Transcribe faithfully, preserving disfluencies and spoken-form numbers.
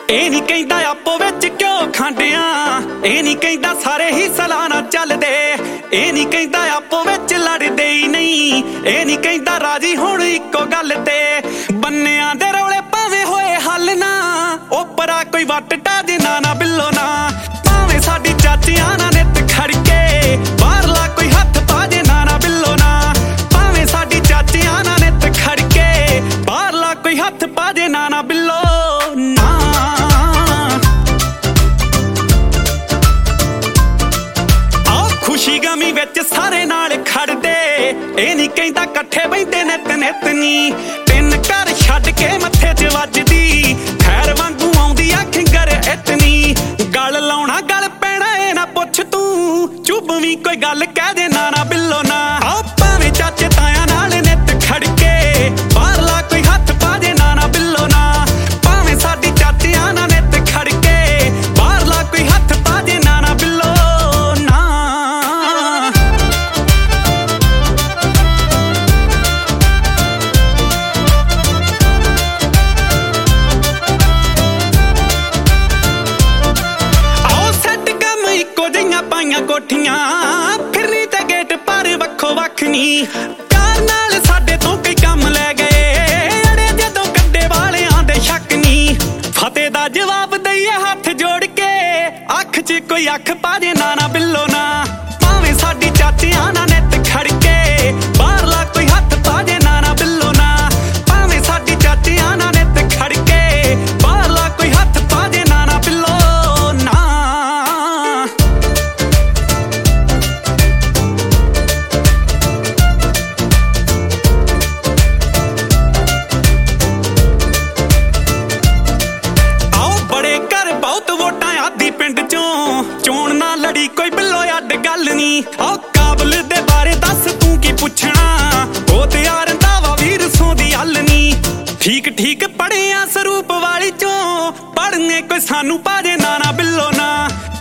ਇਹ ਨਹੀਂ ਕਹਿੰਦਾ ਆਪੋ ਵਿੱਚ ਕਿਉਂ ਖਾਂਡਿਆਂ, ਇਹ ਨਹੀਂ ਕਹਿੰਦਾ ਸਾਰੇ ਹੀ ਸਲਾਨਾ ਚੱਲਦੇ, ਇਹ ਨਹੀਂ ਕਹਿੰਦਾ ਆਪੋ ਵਿੱਚ ਲੜਦੇ ਹੀ ਨਹੀਂ, ਇਹ ਨਹੀਂ ਕਹਿੰਦਾ ਰਾਜੀ ਹੁਣ ਇੱਕੋ ਗੱਲ ਤੇ। ਬੰਨਿਆਂ ਦੇ ਰੌਲੇ ਭਾਵੇਂ ਹੋਏ ਹੱਲ ਨਾ, ਓਪਰਾ ਕੋਈ ਵੱਟ ਟਾਜੇ ਨਾ ਨਾ ਬਿੱਲੋ ਨਾ, ਭਾਵੇਂ ਸਾਡੀ ਚਾਚੀਆਂ ਨਾ ਨਿੱਤ ਖੜਕੇ ਬਾਹਰਲਾ ਕੋਈ ਹੱਥ ਪਾਜੇ ਨਾ ਨਾ ਬਿੱਲੋ ਨਾ, ਭਾਵੇਂ ਸਾਡੀ ਚਾਚੀਆਂ ਨਾ ਨਿੱਤ ਖੜਕੇ ਬਾਹਰਲਾ ਕੋਈ ਹੱਥ ਪਾਜੇ ਨਾ ਨਾ ਬਿੱਲੋ ਨਾ। ਖੁਸ਼ੀ ਗਮੀ ਵਿੱਚ ਸਾਰੇ ਨਾਲ ਖੜਦੇ, ਇਹ ਨਹੀਂ ਕਹਿੰਦਾ ਇਕੱਠੇ ਬੈਠੇ ਨਿੱਤ ਨਿੱਤ ਨੀ, ਤਿੰਨ ਘਰ ਛੱਡ ਕੇ ਮੱਥੇ 'ਚ ਵੱਜਦੀ ਖੈਰ ਵਾਂਗੂ ਆਉਂਦੀ ਆ ਖਿੰਗਰ ਇਤਨੀ। ਗਲ ਲਾਉਣਾ ਗਲ ਪੈਣਾ ਇਹ ਨਾ ਪੁੱਛ ਤੂੰ, ਚੁੱਪ ਵੀ ਕੋਈ ਗੱਲ ਕਹਿ ਦੇ ਨਾ ਨਾ ਬਿੱਲੋ ਨਾ, ਆ ਭਾਵੇਂ ਚਾਚੇ ਤਾਇਆਂ ਨਾਲ ਨਿੱਤ ਖੜਕੇ ਬਾਹਰਲਾ ਕੋਈ ਹੱਥ ਪਾਜੇ ਨਾ ਨਾ ਬਿੱਲੋ ਨਾ, ਭਾਵੇਂ ਸਾਡੀ ਚਾਚੀਆਂ ਨਾਲ ਨਿੱਤ ਖੜਕੇ ਬਾਹਰਲਾ ਕੋਈ ਹੱਥ ਪਾਜੇ ਨਾ ਨਾ ਬਿੱਲੋ ਨਾ। ਪਾਈਆਂ ਕੋਠੀਆਂ ਫਿਰਨੀ ਤੇ ਗੇਟ ਪਰ ਵੱਖੋ ਵੱਖ ਨੀ, ਪਿਆਰ ਨਾਲ ਸਾਡੇ ਤੋਂ ਕਈ ਕੰਮ ਲੈ ਗਏ ਅੜੇ ਜਦੋਂ ਕੱਡੇ ਵਾਲਿਆਂ ਦੇ ਸ਼ੱਕ ਨੀ, ਫਤਿਹ ਦਾ ਜਵਾਬ ਦਈਏ ਹੱਥ ਜੋੜ ਕੇ ਅੱਖ 'ਚ ਕੋਈ ਅੱਖ ਪਾਜੇ ਨਾ ਨਾ ਬਿੱਲੋ ਨਾ, ਭਾਵੇਂ ਸਾਡੀ ਚਾਚੀਆਂ ਨਾਲ ਨਿੱਤ ਖੜਕੇ ਬਾਹਰਲਾ ਕੋਈ ਹੱਥ ਪਾਜੇ ਨਾ ਨਾ ਬਿੱਲੋ ਨਾ, ਭਾਵੇਂ ਸਾਡੀ ਚਾਚੀਆਂ ਨਾਲ ਨਿੱਤ ਖੜਕੇ ਬਾਹਰਲਾ ਕੋਈ ਹੱਥ ਪਾਜੇ ਨਾ ਨਾ ਬਿੱਲੋ ਨਾ। ਪਿੰਡ ਚੋਂ ਚੋਣ ਨਾ ਲੜੀ ਕੋਈ ਬਿੱਲੋ ਅੱਡ ਗੱਲ ਨੀ, ਆਹ ਕਾਬਲ ਦੇ ਬਾਰੇ ਦੱਸ ਤੂੰ ਕੀ ਪੁੱਛਣਾ, ਉਹ ਤੇ ਯਾਰ ਦਾਵਾ ਵੀਰ ਸੋਂ ਦੀ ਹੱਲ ਨੀ, ਠੀਕ ਠੀਕ ਪੜ੍ਹਿਆ ਸਰੂਪ ਵਾਲੀ ਚੋਂ ਪੜ੍ਹਨੇ ਕੋਈ ਸਾਨੂੰ ਪਾਜੇ ਨਾ ਨਾ ਬਿੱਲੋ ਨਾ,